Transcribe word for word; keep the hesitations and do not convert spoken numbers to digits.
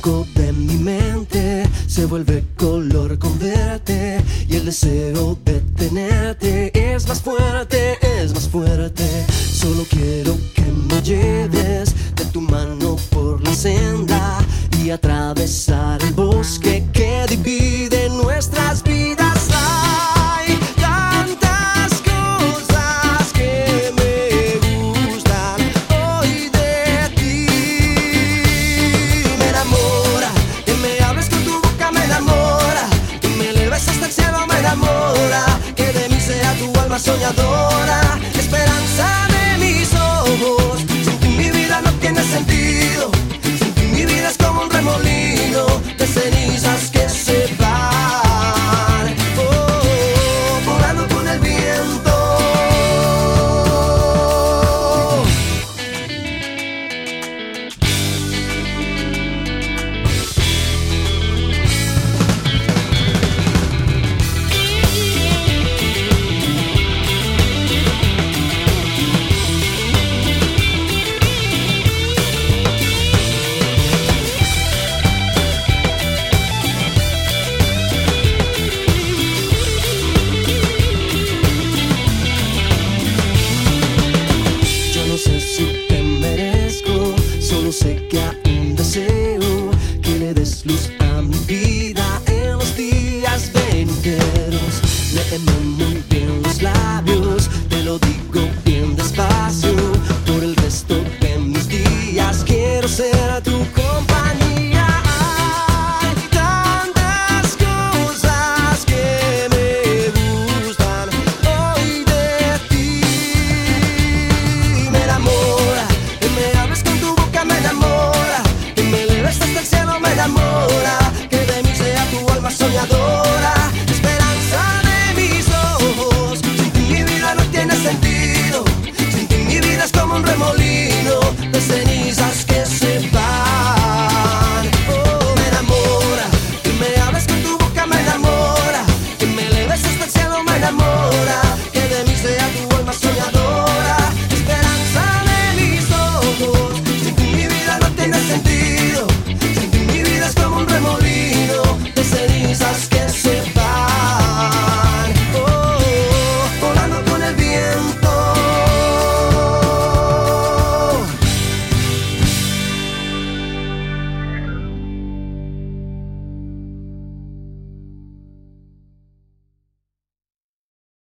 blanco de mi mente se vuelve color con verte, y el deseo de tenerte es más fuerte, es más fuerte. Solo quiero que me lleves de tu mano por la senda y atravesar